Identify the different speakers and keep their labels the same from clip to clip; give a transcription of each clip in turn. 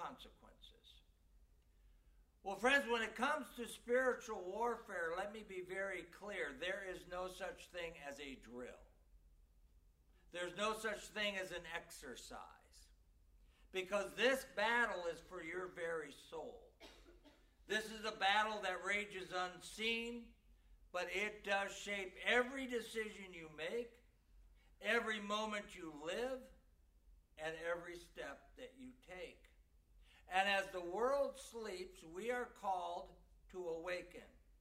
Speaker 1: consequences. Well, friends, when it comes to spiritual warfare, let me be very clear. There is no such thing as a drill. There's no such thing as an exercise. Because this battle is for your very soul. This is a battle that rages unseen, but it does shape every decision you make, every moment you live, and every step that you take. And as the world sleeps, we are called to awaken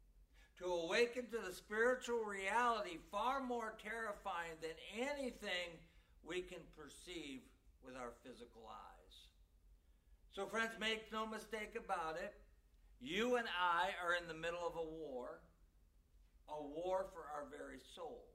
Speaker 1: to the spiritual reality far more terrifying than anything we can perceive with our physical eyes. So friends, make no mistake about it. You and I are in the middle of a war for our very souls.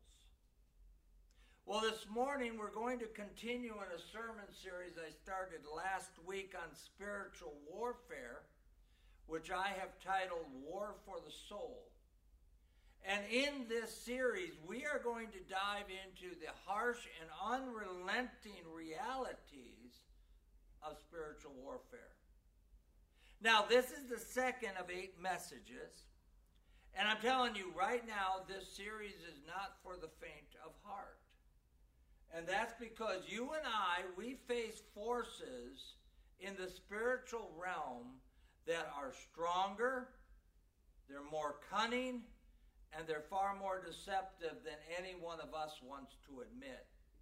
Speaker 1: Well, this morning we're going to continue in a sermon series I started last week on spiritual warfare, which I have titled War for the Soul. And in this series, we are going to dive into the harsh and unrelenting realities of spiritual warfare. Now, this is the second of 8 messages. And I'm telling you right now, this series is not for the faint of heart. And that's because you and I, we face forces in the spiritual realm that are stronger, they're more cunning, and they're far more deceptive than any one of us wants to admit.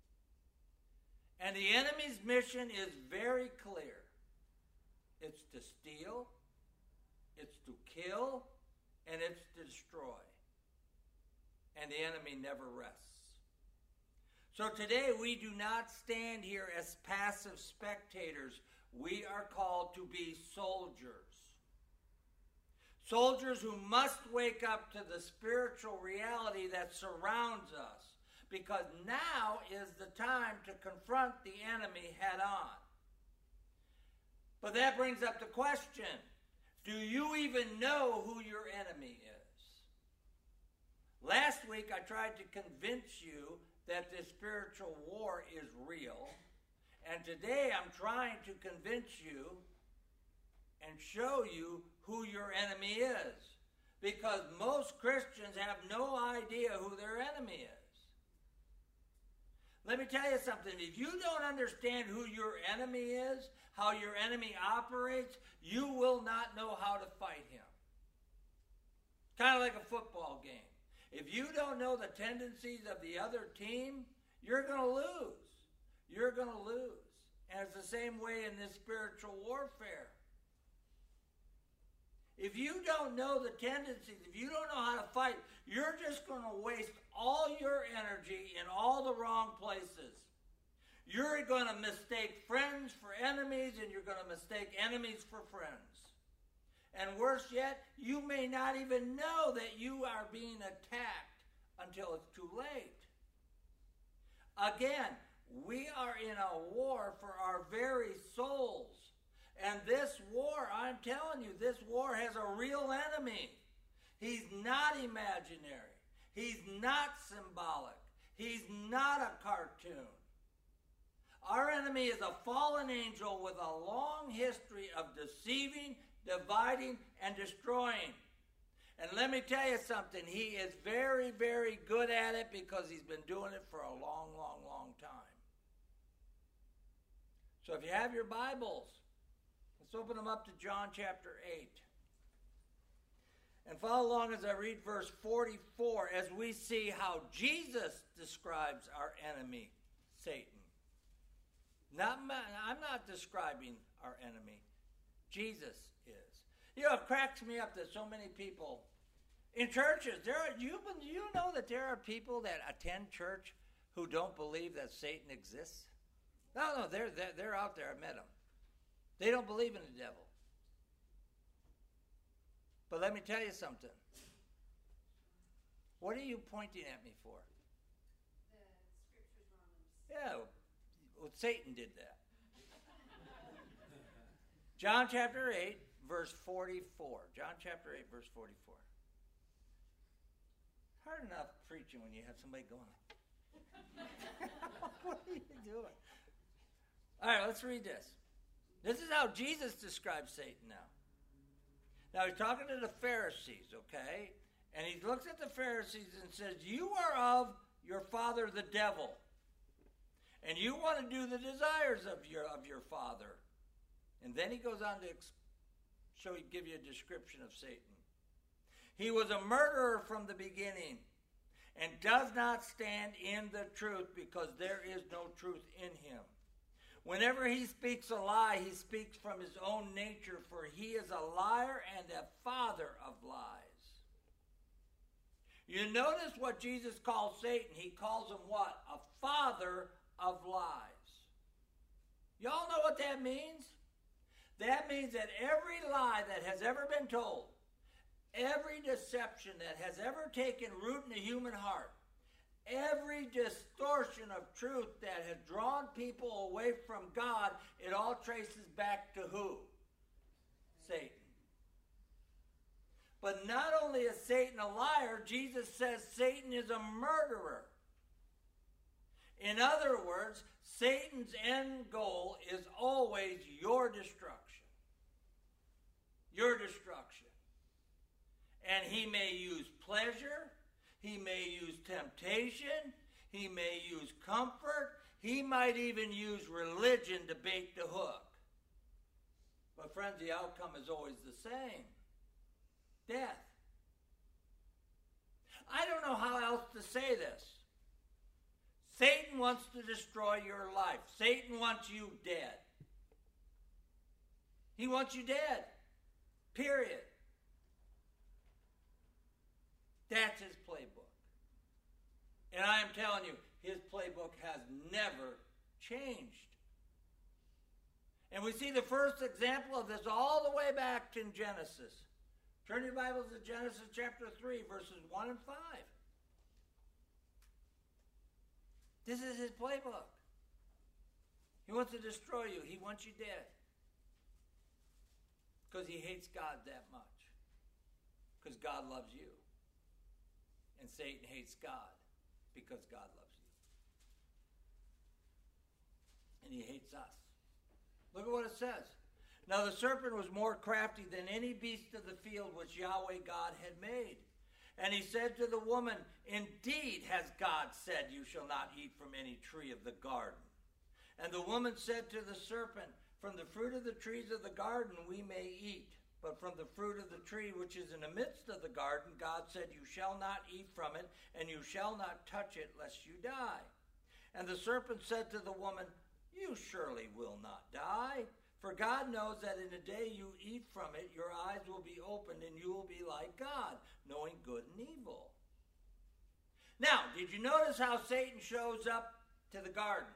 Speaker 1: And the enemy's mission is very clear. It's to steal, it's to kill, and it's to destroy. And the enemy never rests. So today we do not stand here as passive spectators. We are called to be soldiers. Soldiers who must wake up to the spiritual reality that surrounds us, because now is the time to confront the enemy head on. But that brings up the question, do you even know who your enemy is? Last week I tried to convince you that this spiritual war is real, and today I'm trying to convince you and show you who your enemy is, because most Christians have no idea who their enemy is. Let me tell you something. If you don't understand who your enemy is, how your enemy operates, you will not know how to fight him. Kind of like a football game. If you don't know the tendencies of the other team, you're going to lose. You're going to lose. And it's the same way in this spiritual warfare. If you don't know the tendencies, if you don't know how to fight, you're just going to waste all your energy in all the wrong places. You're going to mistake friends for enemies, and you're going to mistake enemies for friends. And worse yet, you may not even know that you are being attacked until it's too late. Again, we are in a war for our very souls. And this war, I'm telling you, this war has a real enemy. He's not imaginary. He's not symbolic. He's not a cartoon. Our enemy is a fallen angel with a long history of deceiving, dividing, and destroying. And let me tell you something. He is very, very good at it because he's been doing it for a long, long, long time. So if you have your Bibles, let's open them up to John chapter 8. And follow along as I read verse 44 as we see how Jesus describes our enemy, Satan. I'm not describing our enemy. Jesus is. You know, it cracks me up that so many people in churches, you know that there are people that attend church who don't believe that Satan exists? No, they're out there. I met them. They don't believe in the devil. But let me tell you something. What are you pointing at me for?
Speaker 2: The scriptures, Romans.
Speaker 1: Yeah, well, Satan did that. John chapter 8, verse 44. John chapter 8, verse 44. Hard enough preaching when you have somebody going. What are you doing? All right, let's read this. This is how Jesus describes Satan now. Now he's talking to the Pharisees, okay? And he looks at the Pharisees and says, you are of your father the devil. And you want to do the desires of your father. And then he goes on to give you a description of Satan. He was a murderer from the beginning and does not stand in the truth because there is no truth in him. Whenever he speaks a lie, he speaks from his own nature, for he is a liar and a father of lies. You notice what Jesus calls Satan. He calls him what? A father of lies. Y'all know what that means? That means that every lie that has ever been told, every deception that has ever taken root in the human heart, every distortion of truth that has drawn people away from God, it all traces back to who? Satan. But not only is Satan a liar, Jesus says Satan is a murderer. In other words, Satan's end goal is always your destruction. Your destruction. And he may use pleasure, he may use temptation, he may use comfort, he might even use religion to bait the hook. But friends, the outcome is always the same. Death. I don't know how else to say this. Satan wants to destroy your life. Satan wants you dead. He wants you dead. Period. That's his playbook. And I am telling you, his playbook has never changed. And we see the first example of this all the way back in Genesis. Turn your Bibles to Genesis chapter 3, verses 1 and 5. This is his playbook. He wants to destroy you. He wants you dead. Because he hates God that much. Because God loves you. And Satan hates God because God loves you. And he hates us. Look at what it says. Now the serpent was more crafty than any beast of the field which Yahweh God had made. And he said to the woman, indeed has God said, you shall not eat from any tree of the garden. And the woman said to the serpent, from the fruit of the trees of the garden we may eat. But from the fruit of the tree which is in the midst of the garden, God said, you shall not eat from it, and you shall not touch it, lest you die. And the serpent said to the woman, you surely will not die. For God knows that in the day you eat from it, your eyes will be opened, and you will be like God, knowing good and evil. Now, did you notice how Satan shows up to the garden?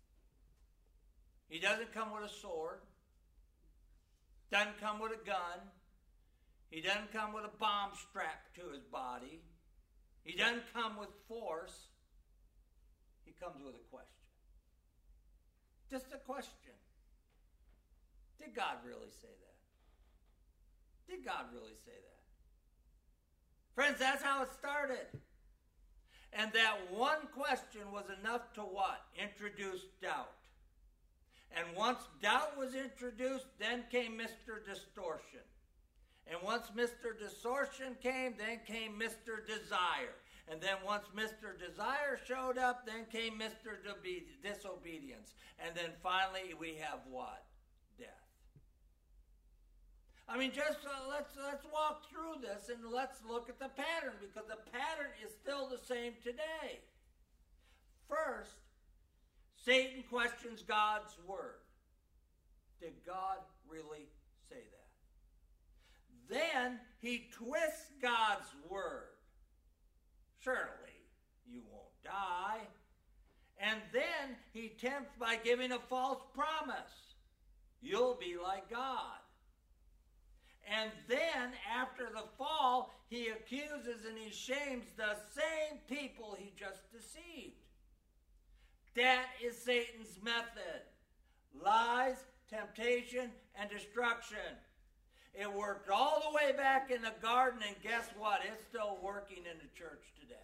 Speaker 1: He doesn't come with a sword. Doesn't come with a gun. He doesn't come with a bomb strapped to his body. He doesn't come with force. He comes with a question. Just a question. Did God really say that? Did God really say that? Friends, that's how it started. And that one question was enough to what? Introduce doubt. And once doubt was introduced, then came Mr. Distortion. And once Mr. Distortion came, then came Mr. Desire. And then once Mr. Desire showed up, then came Mr. Disobedience. And then finally we have what? Death. I mean, just let's walk through this and let's look at the pattern, because the pattern is still the same today. First, Satan questions God's word. Did God really say that? Then he twists God's word. Surely you won't die. And then he tempts by giving a false promise. You'll be like God. And then after the fall, he accuses and he shames the same people he just deceived. That is Satan's method. Lies, temptation, and destruction. It worked all the way back in the garden, and guess what? It's still working in the church today.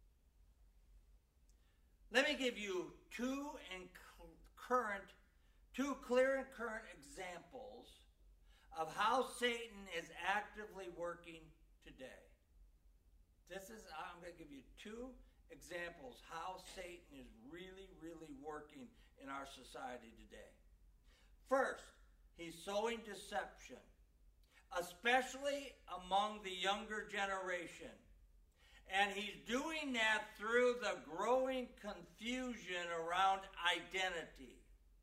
Speaker 1: Let me give you two current two clear and current examples of how Satan is actively working today. I'm going to give you two examples how Satan is really, really working in our society today. First, he's sowing deception, especially among the younger generation. And he's doing that through the growing confusion around identity.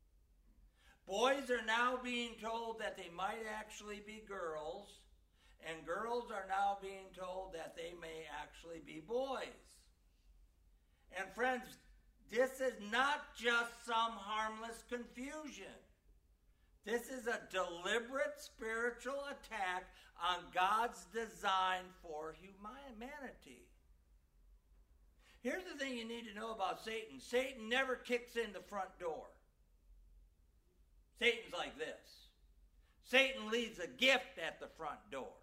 Speaker 1: Boys are now being told that they might actually be girls, and girls are now being told that they may actually be boys. And friends, this is not just some harmless confusion. This is a deliberate spiritual attack on God's design for humanity. Here's the thing you need to know about Satan. Satan never kicks in the front door. Satan's like this. Satan leaves a gift at the front door.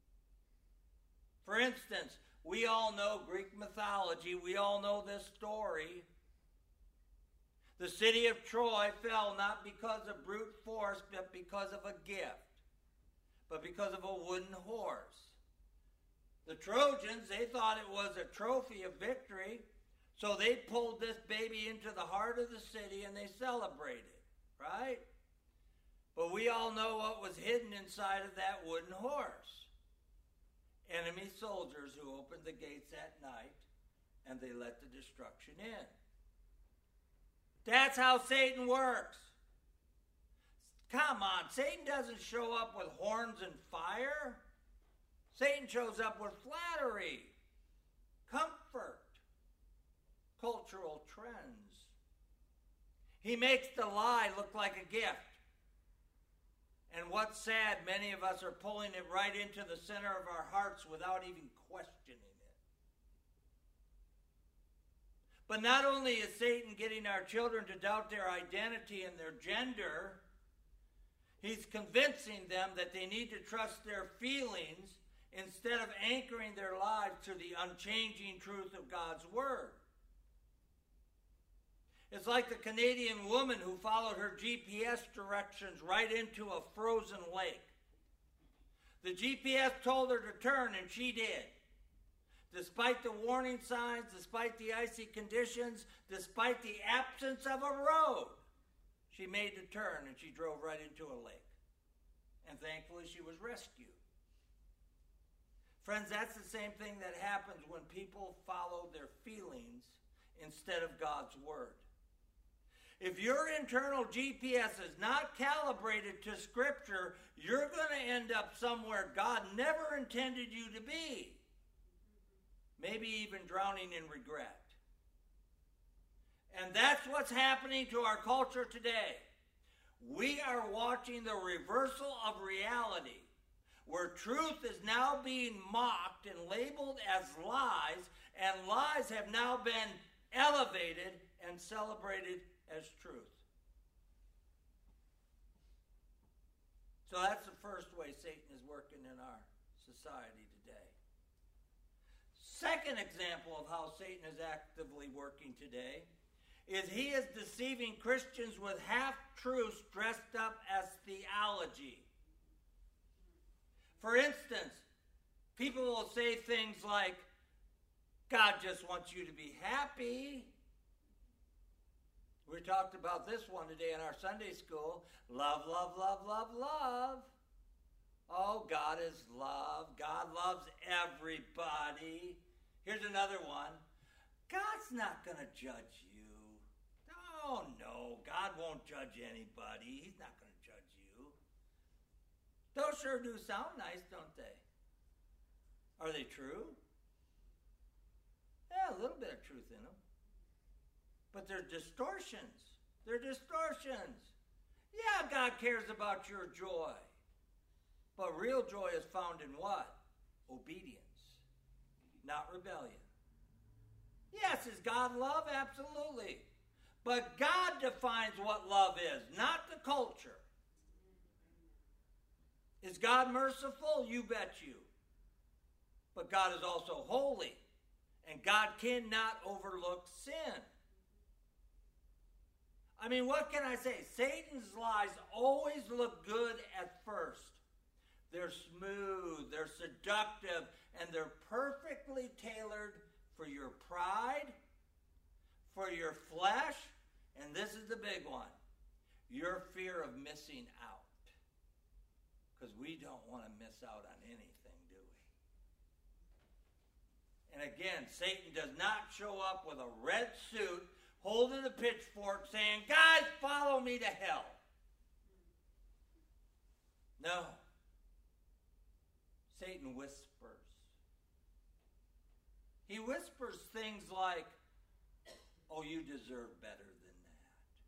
Speaker 1: For instance, we all know Greek mythology. We all know this story. The city of Troy fell not because of brute force, but because of a gift, but because of a wooden horse. The Trojans, they thought it was a trophy of victory, so they pulled this baby into the heart of the city and they celebrated, right? But we all know what was hidden inside of that wooden horse. Enemy soldiers who opened the gates at night and they let the destruction in. That's how Satan works. Come on, Satan doesn't show up with horns and fire. Satan shows up with flattery, comfort, cultural trends. He makes the lie look like a gift. And what's sad, many of us are pulling it right into the center of our hearts without even questioning it. But not only is Satan getting our children to doubt their identity and their gender, he's convincing them that they need to trust their feelings instead of anchoring their lives to the unchanging truth of God's Word. It's like the Canadian woman who followed her GPS directions right into a frozen lake. The GPS told her to turn, and she did. Despite the warning signs, despite the icy conditions, despite the absence of a road, she made the turn and she drove right into a lake. And thankfully she was rescued. Friends, that's the same thing that happens when people follow their feelings instead of God's Word. If your internal GPS is not calibrated to Scripture, you're going to end up somewhere God never intended you to be. Maybe even drowning in regret. And that's what's happening to our culture today. We are watching the reversal of reality, where truth is now being mocked and labeled as lies, and lies have now been elevated and celebrated as truth. So that's the first way Satan is working in our society today. Second example of how Satan is actively working today is he is deceiving Christians with half-truths dressed up as theology. For instance, people will say things like, God just wants you to be happy. We talked about this one today in our Sunday school. Love, love, love, love, love. Oh, God is love. God loves everybody. Here's another one. God's not going to judge you. Oh, no. God won't judge anybody. He's not going to judge you. Those sure do sound nice, don't they? Are they true? Yeah, a little bit of truth in them. But they're distortions. They're distortions. Yeah, God cares about your joy. But real joy is found in what? Obedience, not rebellion. Yes, is God love? Absolutely. But God defines what love is, not the culture. Is God merciful? You bet you. But God is also holy, and God cannot overlook sin. I mean, what can I say? Satan's lies always look good at first. They're smooth, they're seductive, and they're perfectly tailored for your pride, for your flesh, and this is the big one, your fear of missing out. Because we don't want to miss out on anything, do we? And again, Satan does not show up with a red suit, holding a pitchfork, saying, guys, follow me to hell. No. Satan whispers. He whispers things like, oh, you deserve better than that.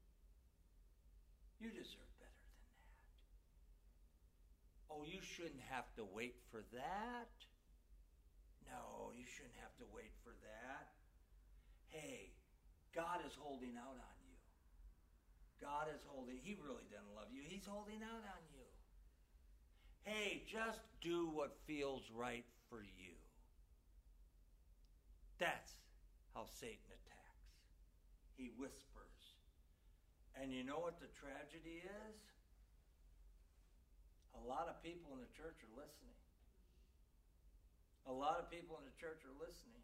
Speaker 1: You deserve better than that. Oh, you shouldn't have to wait for that. No, you shouldn't have to wait for that. Hey, God is holding out on you. God is holding, he really doesn't love you. He's holding out on you. Hey, just do what feels right for you. That's how Satan attacks. He whispers. And you know what the tragedy is? A lot of people in the church are listening. A lot of people in the church are listening.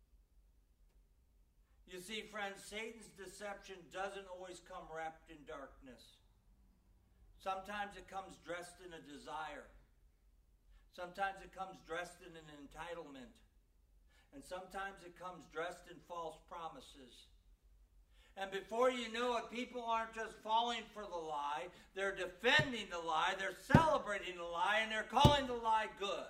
Speaker 1: You see, friends, Satan's deception doesn't always come wrapped in darkness. Sometimes it comes dressed in a desire. Sometimes it comes dressed in an entitlement. And sometimes it comes dressed in false promises. And before you know it, people aren't just falling for the lie. They're defending the lie. They're celebrating the lie. And they're calling the lie good.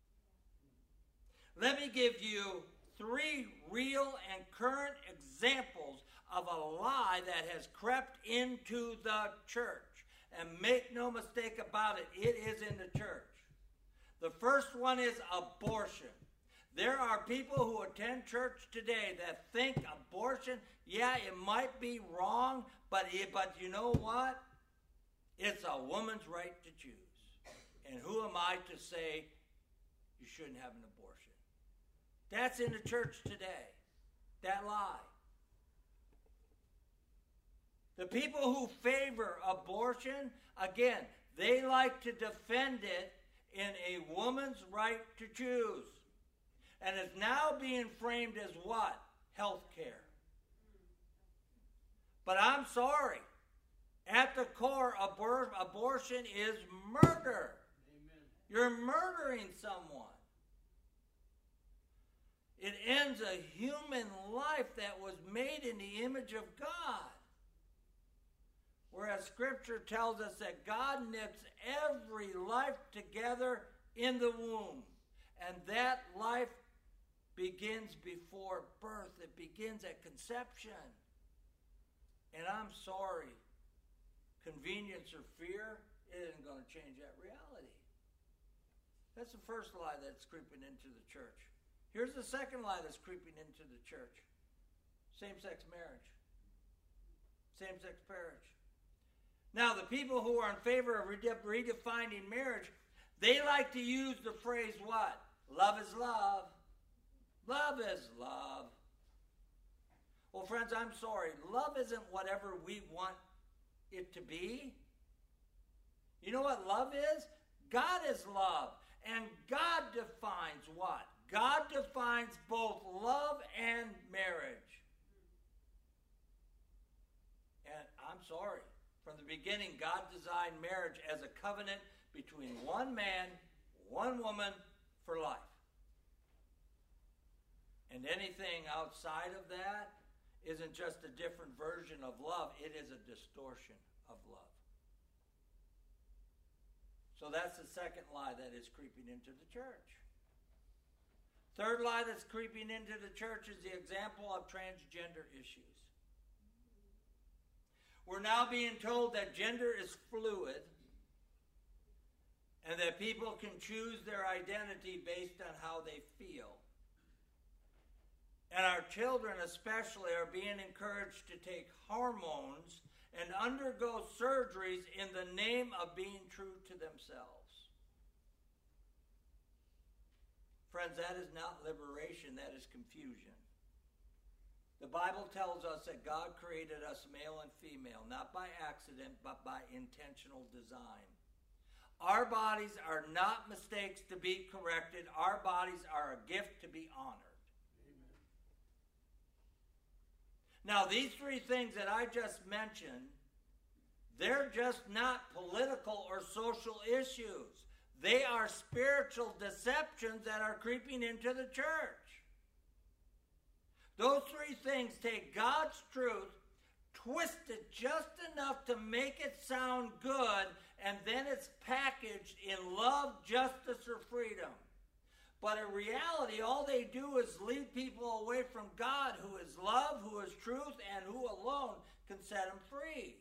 Speaker 1: Let me give you 3 real and current examples of a lie that has crept into the church. And make no mistake about it, it is in the church. The first one is abortion. There are people who attend church today that think abortion, yeah, it might be wrong, but you know what? It's a woman's right to choose. And who am I to say you shouldn't have an abortion? That's in the church today. That lie. The people who favor abortion, again, they like to defend it in a woman's right to choose. And it's now being framed as what? Health care. But I'm sorry. At the core, abortion is murder. Amen. You're murdering someone. It ends a human life that was made in the image of God. Whereas Scripture tells us that God knits every life together in the womb. And that life begins before birth. It begins at conception. And I'm sorry, convenience or fear isn't going to change that reality. That's the first lie that's creeping into the church. Here's the second lie that's creeping into the church. Same-sex marriage. Same-sex marriage. Now, the people who are in favor of redefining marriage, they like to use the phrase what? Love is love. Love is love. Well, friends, I'm sorry. Love isn't whatever we want it to be. You know what love is? God is love. And God defines what? God defines both love and marriage. And I'm sorry. From the beginning, God designed marriage as a covenant between one man, one woman for life. And anything outside of that isn't just a different version of love. It is a distortion of love. So that's the second lie that is creeping into the church. Third lie that's creeping into the church is the example of transgender issues. We're now being told that gender is fluid and that people can choose their identity based on how they feel. And our children especially are being encouraged to take hormones and undergo surgeries in the name of being true to themselves. Friends, that is not liberation, that is confusion. The Bible tells us that God created us male and female, not by accident, but by intentional design. Our bodies are not mistakes to be corrected. Our bodies are a gift to be honored.
Speaker 3: Amen.
Speaker 1: Now, these three things that I just mentioned, they're just not political or social issues. They are spiritual deceptions that are creeping into the church. Those three things take God's truth, twist it just enough to make it sound good, and then it's packaged in love, justice, or freedom. But in reality, all they do is lead people away from God, who is love, who is truth, and who alone can set them free.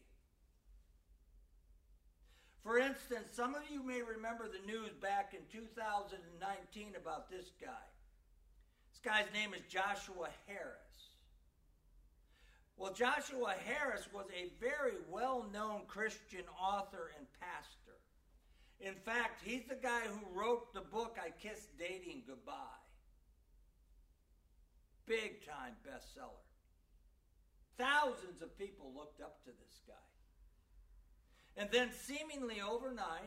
Speaker 1: For instance, some of you may remember the news back in 2019 about this guy. This guy's name is Joshua Harris. Well, Joshua Harris was a very well-known Christian author and pastor. In fact, he's the guy who wrote the book, I Kissed Dating Goodbye. Big-time bestseller. Thousands of people looked up to this guy. And then seemingly overnight,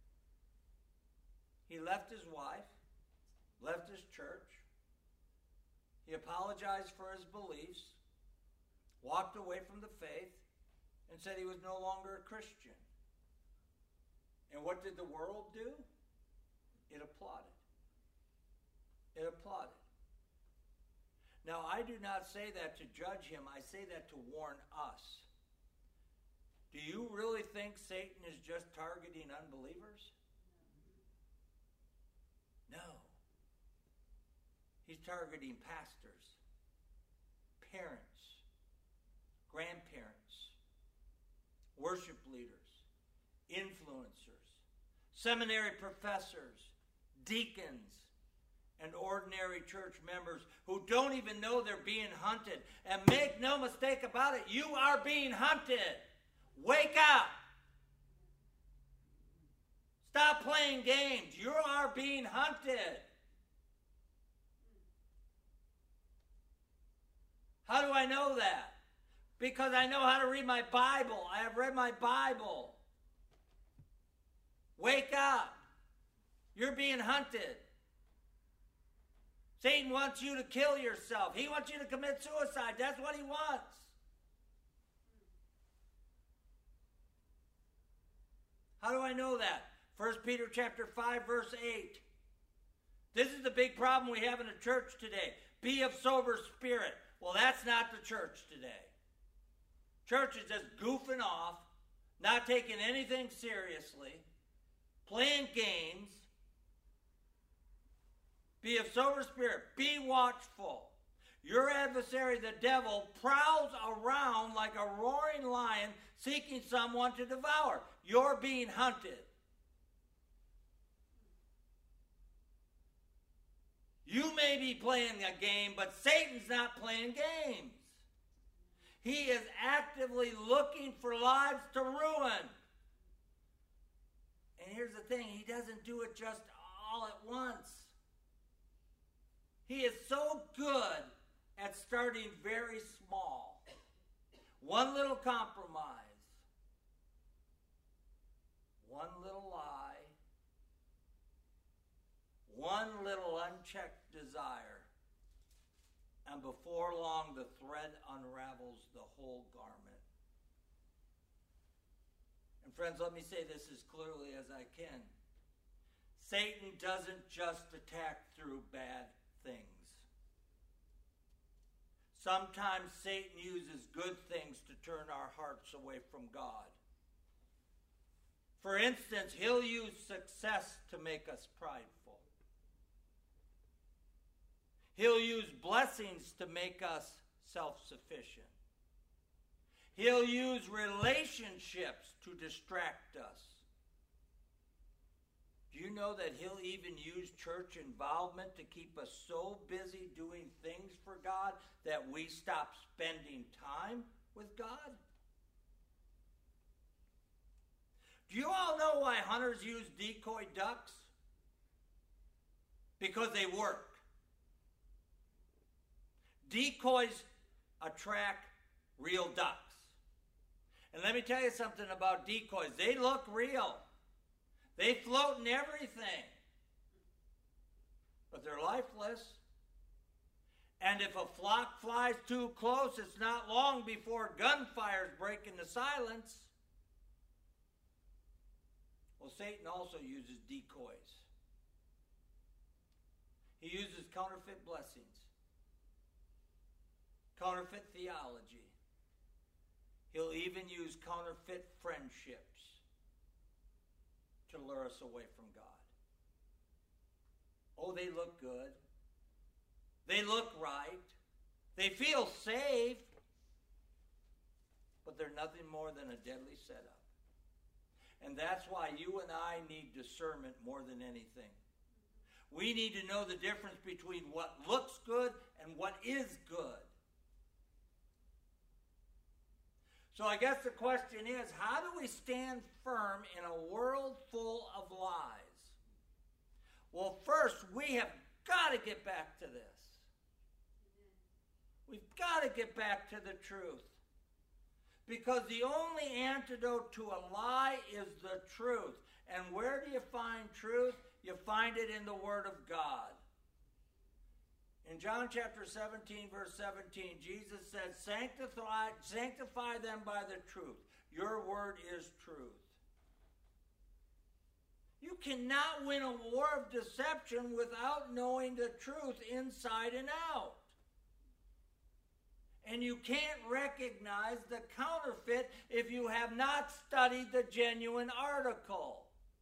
Speaker 1: he left his wife, left his church. He apologized for his beliefs, walked away from the faith, and said he was no longer a Christian. And what did the world do? It applauded. It applauded. Now, I do not say that to judge him. I say that to warn us. Do you really think Satan is just targeting unbelievers? No. He's targeting pastors, parents, grandparents, worship leaders, influencers, seminary professors, deacons, and ordinary church members who don't even know they're being hunted. And make no mistake about it, you are being hunted. Wake up. Stop playing games. You are being hunted. How do I know that? Because I know how to read my Bible. I have read my Bible. Wake up. You're being hunted. Satan wants you to kill yourself. He wants you to commit suicide. That's what he wants. How do I know that? 1 Peter chapter 5, verse 8. This is the big problem we have in the church today. Be of sober spirit. Well, that's not the church today. Church is just goofing off, not taking anything seriously, playing games. Be of sober spirit. Be watchful. Your adversary, the devil, prowls around like a roaring lion seeking someone to devour. You're being hunted. You may be playing a game, but Satan's not playing games. He is actively looking for lives to ruin. And here's the thing, he doesn't do it just all at once. He is so good at starting very small. One little compromise. One little lie. One little unchecked desire. And before long, the thread unravels the whole garment. And friends, let me say this as clearly as I can. Satan doesn't just attack through bad things. Sometimes Satan uses good things to turn our hearts away from God. For instance, he'll use success to make us prideful. He'll use blessings to make us self-sufficient. He'll use relationships to distract us. Do you know that he'll even use church involvement to keep us so busy doing things for God that we stop spending time with God? Do you all know why hunters use decoy ducks? Because they work. Decoys attract real ducks. And let me tell you something about decoys. They look real. They float in everything. But they're lifeless. And if a flock flies too close, it's not long before gunfire's breaking the silence. Well, Satan also uses decoys. He uses counterfeit blessings, counterfeit theology. He'll even use counterfeit friendships to lure us away from God. Oh, they look good. They look right. They feel safe. But they're nothing more than a deadly setup. And that's why you and I need discernment more than anything. We need to know the difference between what looks good and what is good. So I guess the question is, how do we stand firm in a world full of lies? Well, first, we have got to get back to this. We've got to get back to the truth. Because the only antidote to a lie is the truth. And where do you find truth? You find it in the Word of God. In John chapter 17, verse 17, Jesus said, sanctify them by the truth. Your word is truth. You cannot win a war of deception without knowing the truth inside and out. And you can't recognize the counterfeit if you have not studied the genuine article.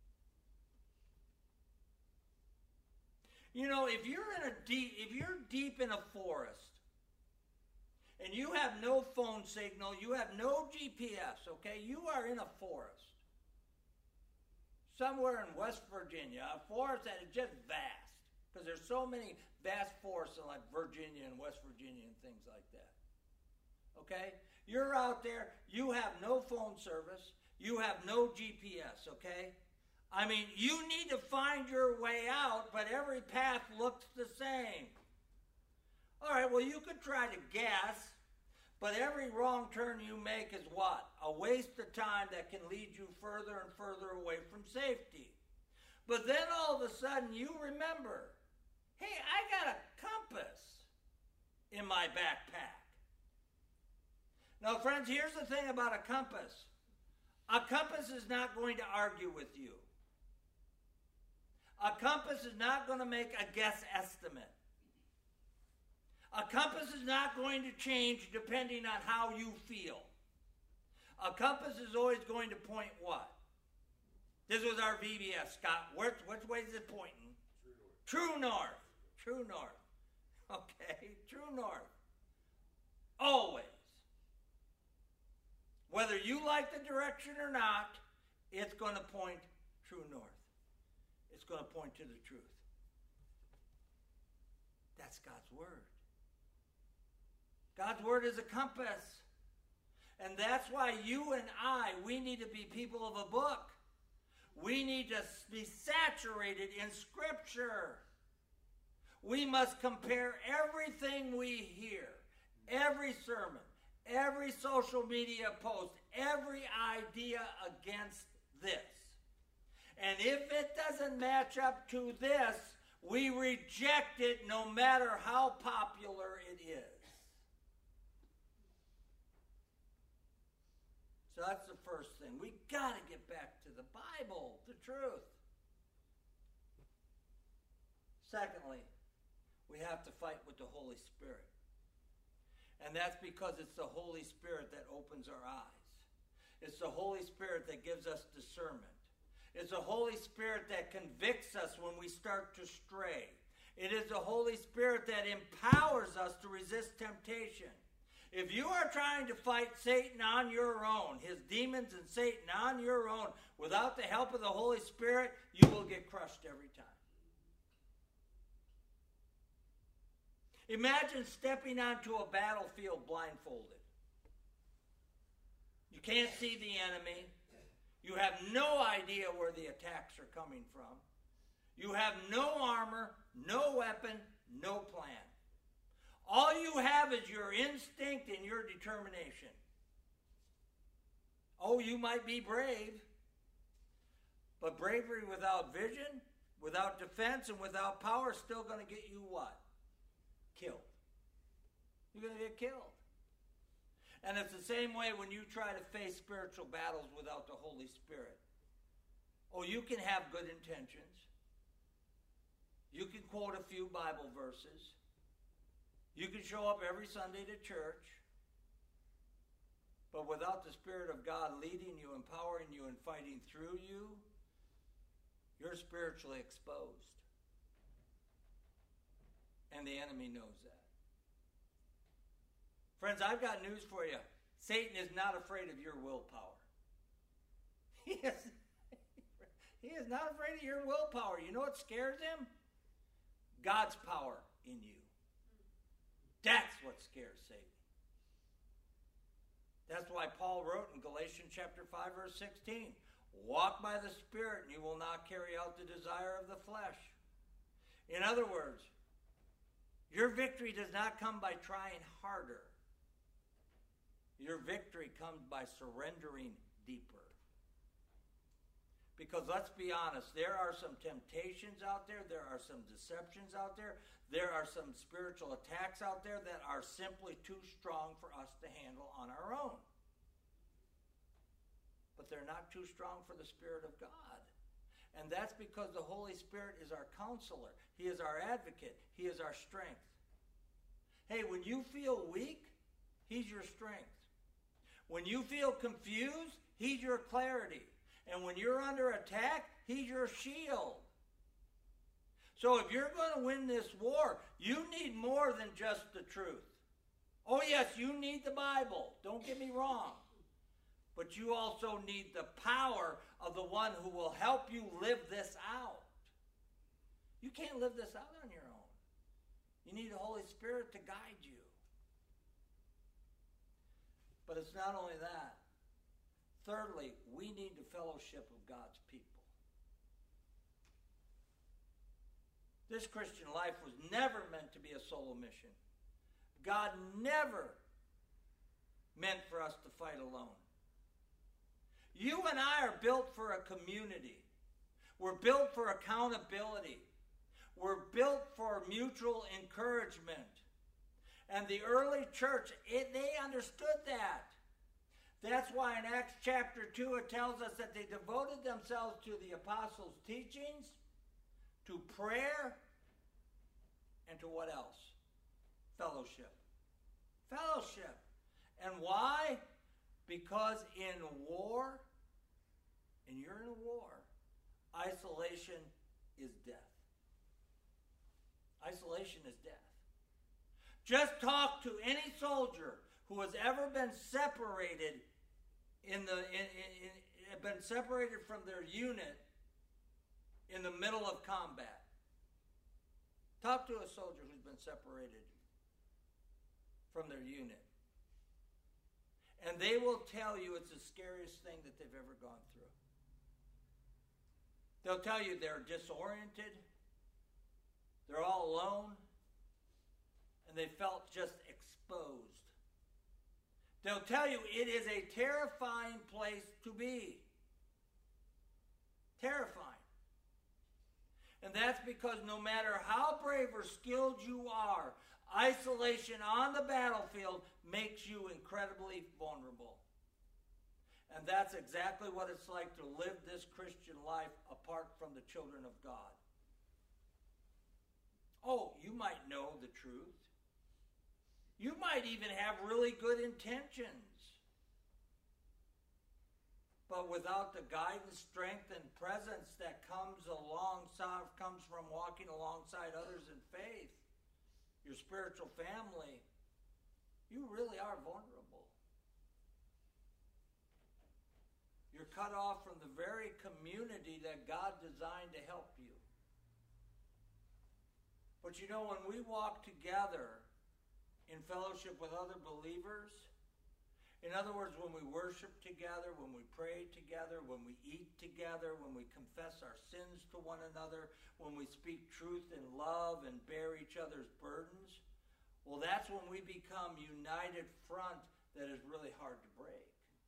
Speaker 1: You know, if you're deep in a forest and you have no phone signal, you have no GPS, okay? You are in a forest. Somewhere in West Virginia, a forest that is just vast. Because there's so many vast forests in like Virginia and West Virginia and things like that. Okay? You're out there, you have no phone service, you have no GPS, okay? I mean, you need to find your way out, but every path looks the same. All right, well, you could try to guess, but every wrong turn you make is what? A waste of time that can lead you further and further away from safety. But then all of a sudden you remember, hey, I got a compass in my backpack. Now, friends, here's the thing about a compass. A compass is not going to argue with you. A compass is not going to make a guess estimate. A compass is not going to change depending on how you feel. A compass is always going to point what? This was our VBS, Scott. Which way is it pointing? True north. True north. Okay, true north. Always. Whether you like the direction or not, it's going to point true north. It's going to point to the truth. That's God's Word. God's Word is a compass. And that's why you and I, we need to be people of a book. We need to be saturated in Scripture. We must compare everything we hear, every sermon, every social media post, every idea against this. And if it doesn't match up to this, we reject it no matter how popular it is. So that's the first thing. We got to get back to the Bible, the truth. Secondly, we have to fight with the Holy Spirit. And that's because it's the Holy Spirit that opens our eyes. It's the Holy Spirit that gives us discernment. It's the Holy Spirit that convicts us when we start to stray. It is the Holy Spirit that empowers us to resist temptation. If you are trying to fight Satan on your own, his demons and Satan on your own, without the help of the Holy Spirit, you will get crushed every time. Imagine stepping onto a battlefield blindfolded. You can't see the enemy. You have no idea where the attacks are coming from. You have no armor, no weapon, no plan. All you have is your instinct and your determination. Oh, you might be brave, but bravery without vision, without defense, and without power is still going to get you what? Killed. You're going to get killed. And it's the same way when you try to face spiritual battles without the Holy Spirit. Oh, you can have good intentions. You can quote a few Bible verses. You can show up every Sunday to church. But without the Spirit of God leading you, empowering you, and fighting through you, you're spiritually exposed. And the enemy knows that. Friends, I've got news for you. Satan is not afraid of your willpower. He is not afraid of your willpower. You know what scares him? God's power in you. That's what scares Satan. That's why Paul wrote in Galatians chapter 5, verse 16, walk by the Spirit and you will not carry out the desire of the flesh. In other words, your victory does not come by trying harder. Your victory comes by surrendering deeper. Because let's be honest, there are some temptations out there, there are some deceptions out there, there are some spiritual attacks out there that are simply too strong for us to handle on our own. But they're not too strong for the Spirit of God. And that's because the Holy Spirit is our counselor. He is our advocate. He is our strength. Hey, when you feel weak, He's your strength. When you feel confused, He's your clarity. And when you're under attack, He's your shield. So if you're going to win this war, you need more than just the truth. Oh yes, you need the Bible. Don't get me wrong. But you also need the power of the one who will help you live this out. You can't live this out on your own. You need the Holy Spirit to guide you. But it's not only that. Thirdly, we need the fellowship of God's people. This Christian life was never meant to be a solo mission. God never meant for us to fight alone. You and I are built for a community. We're built for accountability. We're built for mutual encouragement. And the early church, they understood that. That's why in Acts chapter 2 it tells us that they devoted themselves to the apostles' teachings, to prayer, and to what else? Fellowship. Fellowship. And why? Because in war, and you're in a war, isolation is death. Isolation is death. Just talk to any soldier who has ever been separated been separated from their unit in the middle of combat. Talk to a soldier who's been separated from their unit. And they will tell you it's the scariest thing that they've ever gone through. They'll tell you they're disoriented, they're all alone, and they felt just exposed. They'll tell you it is a terrifying place to be. Terrifying. And that's because no matter how brave or skilled you are, isolation on the battlefield makes you incredibly vulnerable. And that's exactly what it's like to live this Christian life apart from the children of God. Oh, you might know the truth. You might even have really good intentions. But without the guidance, strength, and presence that comes from walking alongside others in faith, your spiritual family, you really are vulnerable. You're cut off from the very community that God designed to help you. But you know, when we walk together in fellowship with other believers, in other words, when we worship together, when we pray together, when we eat together, when we confess our sins to one another, when we speak truth in love and bear each other's burdens, Well, that's when we become united front that is really hard to break.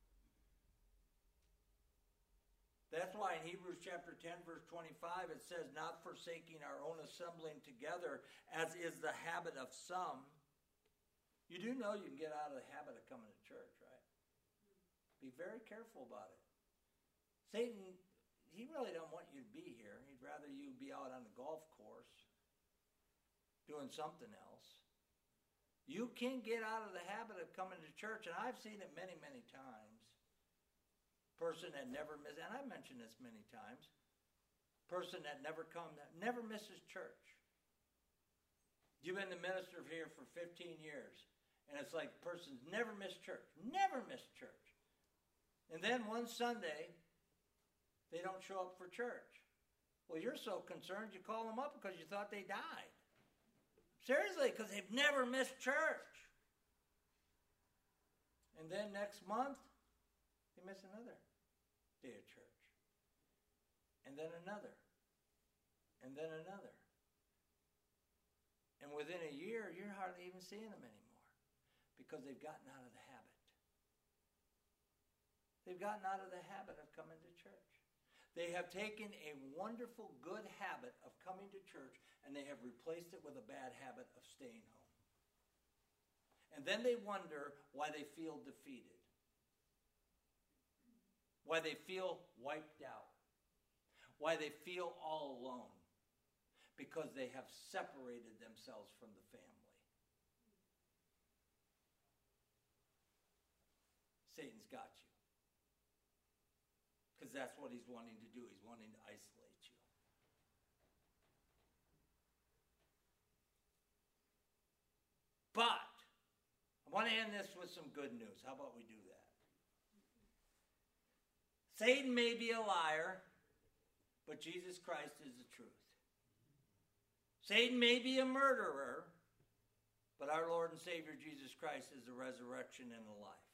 Speaker 1: That's why in Hebrews chapter 10, verse 25, it says, not forsaking our own assembling together, as is the habit of some. You do know you can get out of the habit of coming to church, right? Be very careful about it. Satan, he really don't want you to be here. He'd rather you be out on the golf course doing something else. You can get out of the habit of coming to church, and I've seen it many, many times. Person that never misses, and I mentioned this many times, person that never misses church. You've been the minister here for 15 years, and it's like the person's never missed church. And then one Sunday, they don't show up for church. Well, you're so concerned you call them up because you thought they died. Seriously, because they've never missed church. And then next month, they miss another day of church. And then another. And then another. And within a year, you're hardly even seeing them anymore because they've gotten out of the habit. They've gotten out of the habit of coming to church. They have taken a wonderful, good habit of coming to church, and they have replaced it with a bad habit of staying home. And then they wonder why they feel defeated, why they feel wiped out, why they feel all alone, because they have separated themselves from the family. Satan's got you. Because that's what he's wanting to do. He's wanting to isolate you. But I want to end this with some good news. How about we do that? Satan may be a liar, but Jesus Christ is the truth. Satan may be a murderer, but our Lord and Savior Jesus Christ is the resurrection and the life.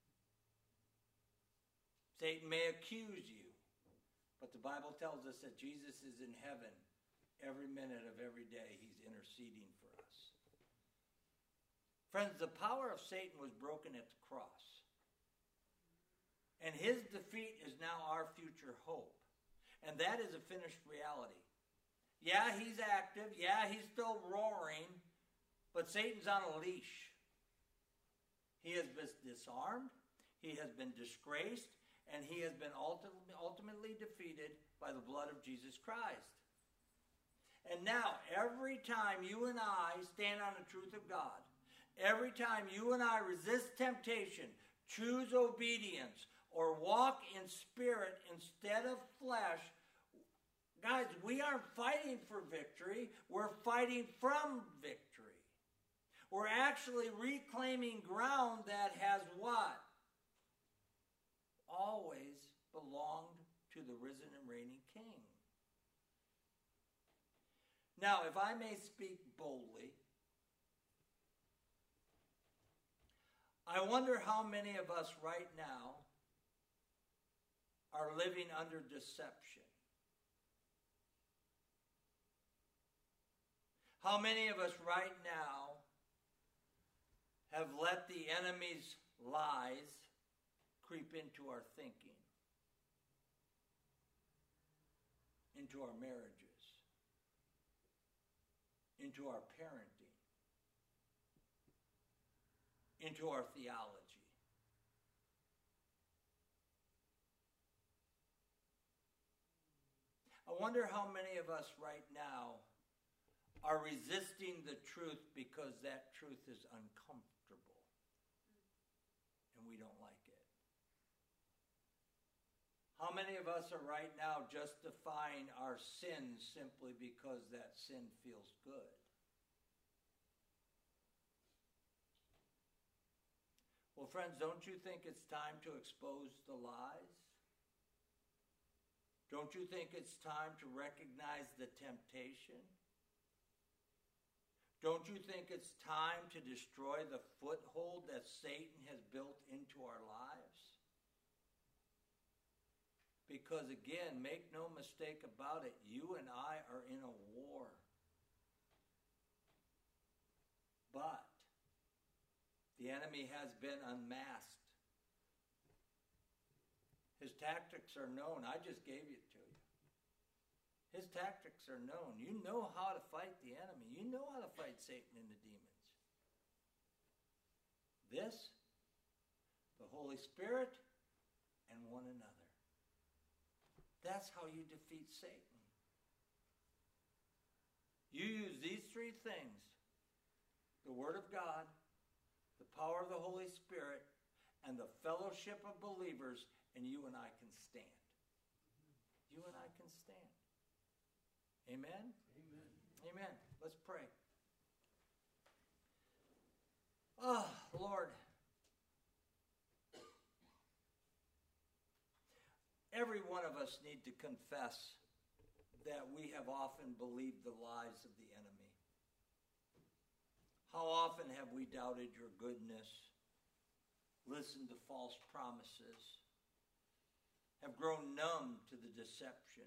Speaker 1: Satan may accuse you, but the Bible tells us that Jesus is in heaven every minute of every day. He's interceding for us. Friends, the power of Satan was broken at the cross. And his defeat is now our future hope. And that is a finished reality. Yeah, he's active. Yeah, he's still roaring. But Satan's on a leash. He has been disarmed. He has been disgraced. And he has been ultimately defeated by the blood of Jesus Christ. And now, every time you and I stand on the truth of God, every time you and I resist temptation, choose obedience, or walk in spirit instead of flesh, guys, we aren't fighting for victory. We're fighting from victory. We're actually reclaiming ground that has what? Always belonged to the risen and reigning King. Now, if I may speak boldly, I wonder how many of us right now are living under deception. How many of us right now have let the enemy's lies creep into our thinking, into our marriages, into our parenting, into our theology? I wonder how many of us right now are resisting the truth because that truth is uncomfortable and we don't like it. How many of us are right now justifying our sin simply because that sin feels good? Well, friends, don't you think it's time to expose the lies? Don't you think it's time to recognize the temptation? Don't you think it's time to destroy the foothold that Satan has built into our lives? Because again, make no mistake about it, you and I are in a war. But The enemy has been unmasked. His tactics are known. I just gave it to you. His tactics are known. You know how to fight the enemy. You know how to fight Satan and the demons. This, the Holy Spirit, and one another. That's how you defeat Satan. You use these three things: the Word of God, the power of the Holy Spirit, and the fellowship of believers, and you and I can stand. You and I can stand. Amen?
Speaker 3: Amen.
Speaker 1: Amen. Let's pray. Oh, Lord. Every one of us need to confess that we have often believed the lies of the enemy. How often have we doubted your goodness, listened to false promises, have grown numb to the deception?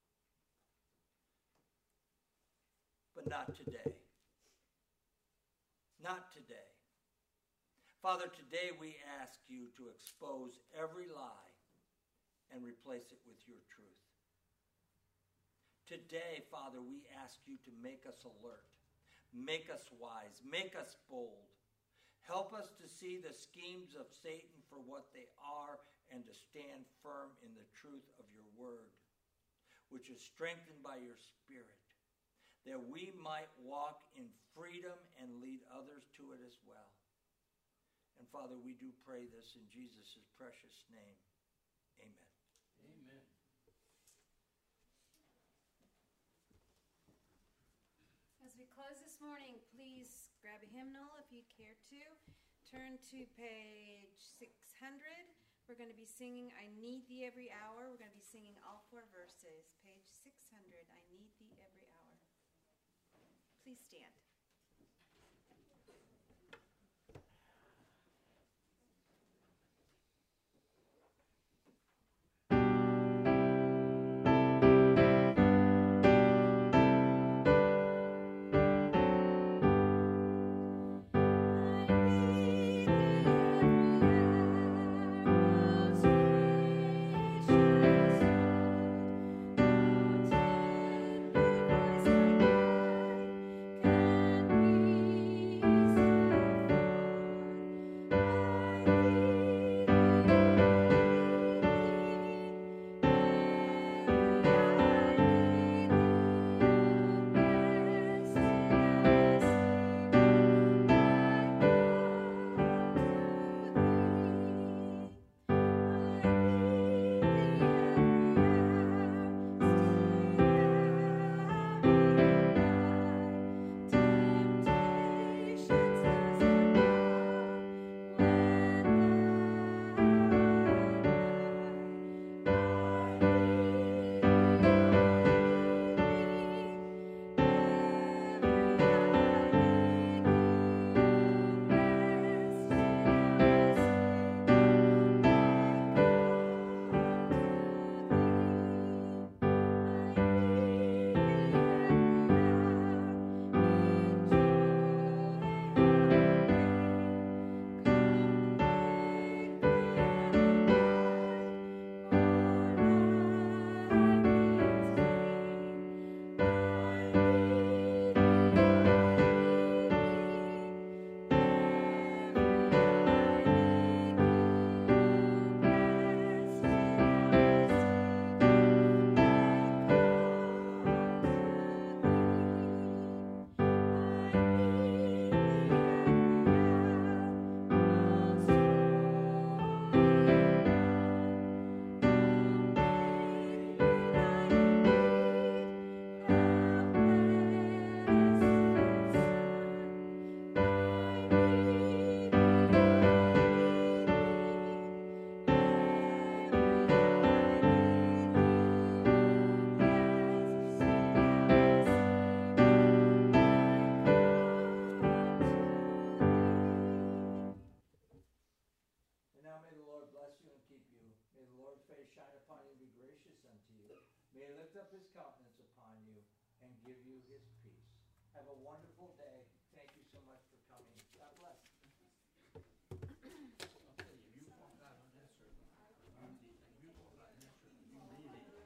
Speaker 1: But not today. Not today. Father, today we ask you to expose every lie and replace it with your truth. Today, Father, we ask you to make us alert, make us wise, make us bold. Help us to see the schemes of Satan for what they are and to stand firm in the truth of your word, which is strengthened by your Spirit, that we might walk in freedom and lead others to it as well. And Father, we do pray this in Jesus' precious name. Amen.
Speaker 3: Amen.
Speaker 2: As we close this morning, please grab a hymnal if you care to. Turn to page 600. We're going to be singing I Need Thee Every Hour. We're going to be singing all 4 verses. Page 600, I Need Thee Every Hour. Please stand.
Speaker 1: May he lift up his countenance upon you and give you his peace. Have a wonderful day.